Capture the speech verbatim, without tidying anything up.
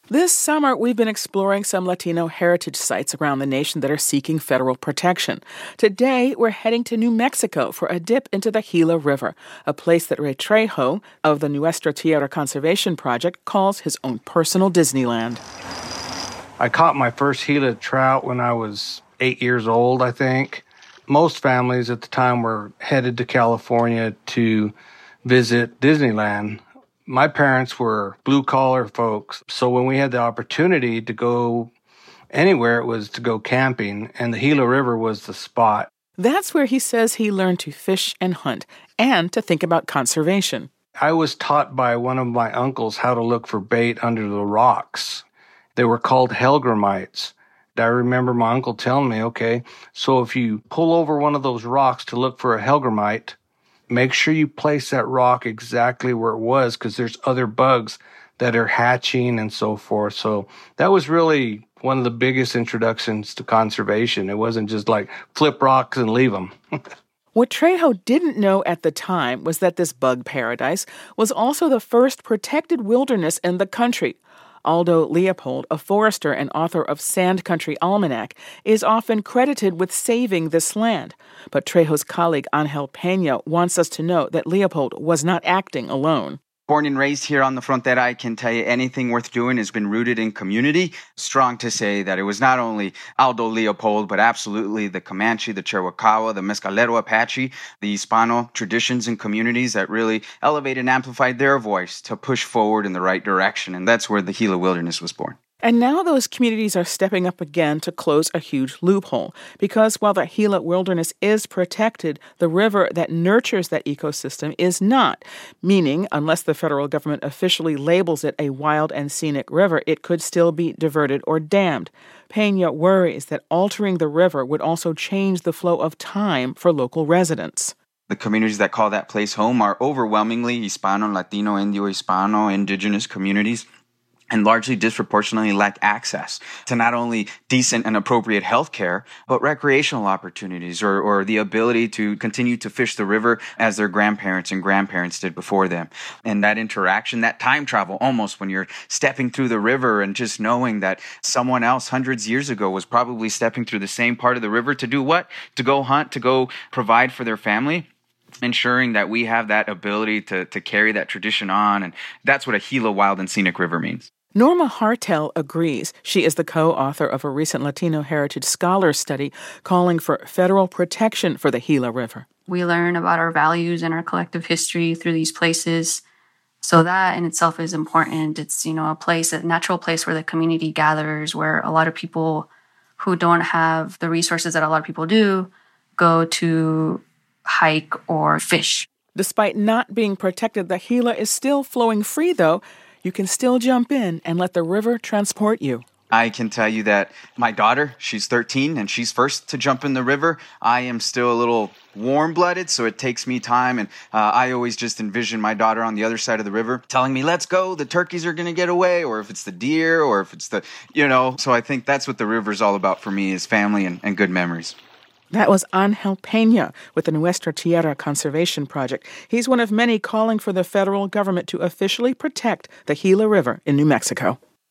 This summer, we've been exploring some Latino heritage sites around the nation that are seeking federal protection. Today, we're heading to New Mexico for a dip into the Gila River, a place that Ray Trejo of the Nuestra Tierra Conservation Project calls his own personal Disneyland. I caught my first Gila trout when I was eight years old, I think. Most families at the time were headed to California to visit Disneyland. My parents were blue-collar folks, so when we had the opportunity to go anywhere, it was to go camping, and the Gila River was the spot. That's where he says he learned to fish and hunt, and to think about conservation. I was taught by one of my uncles how to look for bait under the rocks. They were called hellgrammites. I remember my uncle telling me, okay, so if you pull over one of those rocks to look for a hellgrammite, make sure you place that rock exactly where it was, because there's other bugs that are hatching and so forth. So that was really one of the biggest introductions to conservation. It wasn't just like flip rocks and leave them. What Trejo didn't know at the time was that this bug paradise was also the first protected wilderness in the country. Aldo Leopold, a forester and author of Sand Country Almanac, is often credited with saving this land. But Trejo's colleague Angel Peña wants us to know that Leopold was not acting alone. Born and raised here on the Frontera, I can tell you anything worth doing has been rooted in community. Strong to say that it was not only Aldo Leopold, but absolutely the Comanche, the Chiricahua, the Mescalero Apache, the Hispano traditions and communities that really elevated and amplified their voice to push forward in the right direction. And that's where the Gila Wilderness was born. And now those communities are stepping up again to close a huge loophole, because while the Gila Wilderness is protected, the river that nurtures that ecosystem is not, meaning unless the federal government officially labels it a wild and scenic river, it could still be diverted or dammed. Peña worries that altering the river would also change the flow of time for local residents. The communities that call that place home are overwhelmingly Hispano, Latino, Indio, Hispano, indigenous communities, and largely disproportionately lack access to not only decent and appropriate health care, but recreational opportunities or, or the ability to continue to fish the river as their grandparents and grandparents did before them. And that interaction, that time travel almost when you're stepping through the river and just knowing that someone else hundreds of years ago was probably stepping through the same part of the river to do what? To go hunt, to go provide for their family. Ensuring that we have that ability to, to carry that tradition on. And that's what a Gila Wild and Scenic River means. Norma Hartel agrees. She is the co-author of a recent Latino Heritage Scholars study calling for federal protection for the Gila River. We learn about our values and our collective history through these places. So that in itself is important. It's, you know, a place, a natural place where the community gathers, where a lot of people who don't have the resources that a lot of people do go to hike or fish. Despite not being protected, the Gila is still flowing free, though. You can still jump in and let the river transport you. I can tell you that my daughter, she's thirteen, and she's first to jump in the river. I am still a little warm-blooded, so it takes me time. And uh, I always just envision my daughter on the other side of the river telling me, let's go, the turkeys are going to get away, or if it's the deer, or if it's the, you know. So I think that's what the river's all about for me, is family and, and good memories. That was Angel Peña with the Nuestra Tierra Conservation Project. He's one of many calling for the federal government to officially protect the Gila River in New Mexico.